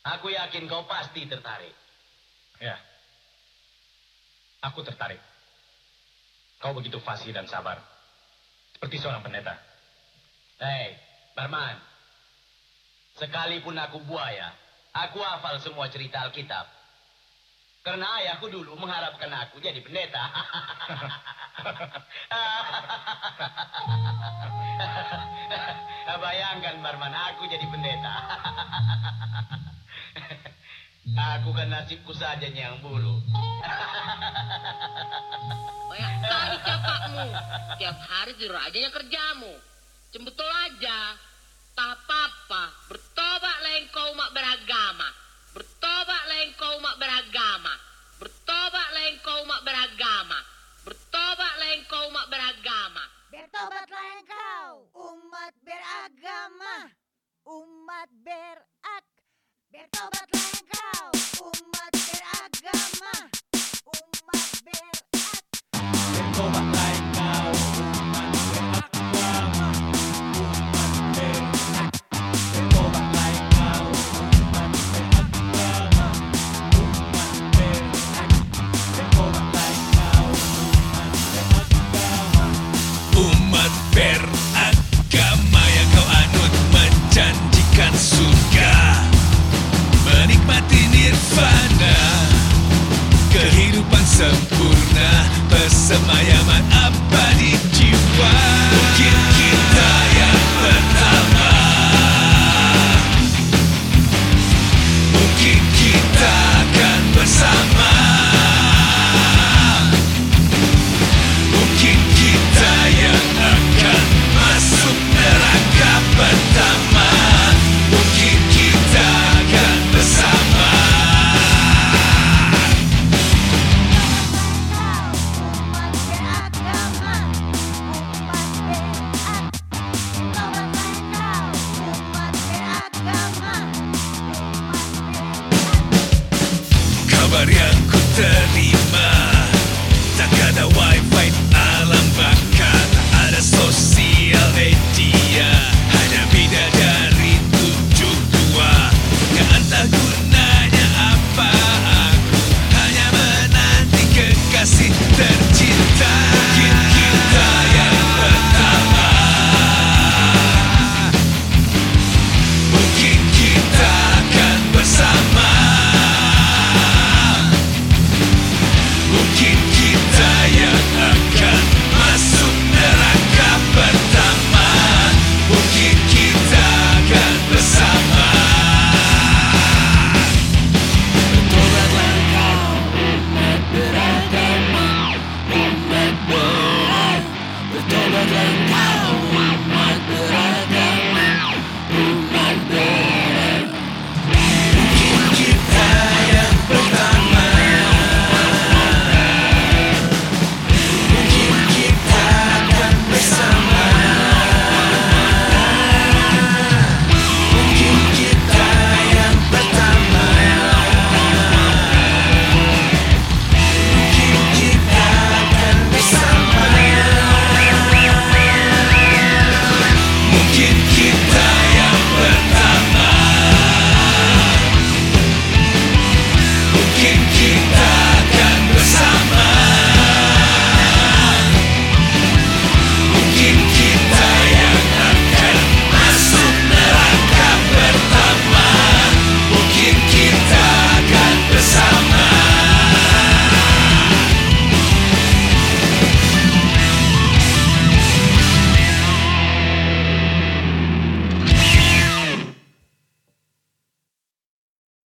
Aku yakin kau pasti tertarik. Ya, aku tertarik. Kau begitu fasih dan sabar. Seperti seorang pendeta. Hei, Barman. Sekalipun aku buaya, aku hafal semua cerita Alkitab. Karena ayahku dulu mengharapkan aku jadi pendeta. Bayangkan, Barman, aku jadi pendeta. Aku kan nasibku saja yang bulu. Banyak kali cakapmu. Tiap hari tidur aja yang kerjamu. Cembetol aja. Tak apa-apa. Bertobatlah engkau umat beragama. Bertobatlah engkau umat beragama. Bertobatlah engkau umat beragama. Bertobatlah engkau umat beragama. Bertobatlah engkau, umat beragama. Umat berak. Bertobatlah engkau, umat beragama. Umat berak. Bertobatlah engkau, umat beragama. Umat berak. Bertobatlah engkau, umat beragama. Umat berak. Bertobatlah engkau, umat beragama. Umat beragama yang kau anut menjanjikan surga, menikmati nirvana, kehidupan sempurna, persemayaman abadi jiwa. Mungkin kita yang pertama, mungkin kita akan bersama, mungkin kita yang akan masuk neraka pertama, mungkin kita akan bersama. Umat beragama. Umat berak. Bertobatlah engkau, umat beragama. Umat berak. Kabar yang ku terima